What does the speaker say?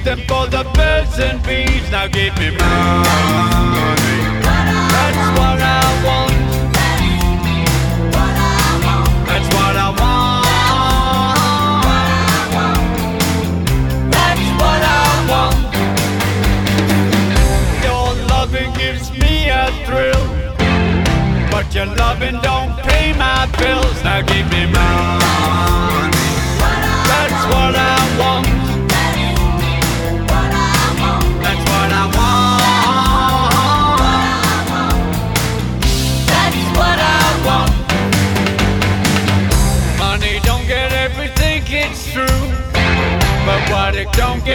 them for the birds and bees. Now give me money. That's what I want. That's what I want. That's what I want. Your loving gives me a thrill, but your loving don't pay my bills. Now give me money. That's what I want. That's what I want. That's what I want. Money don't get everything, it's true, but what it don't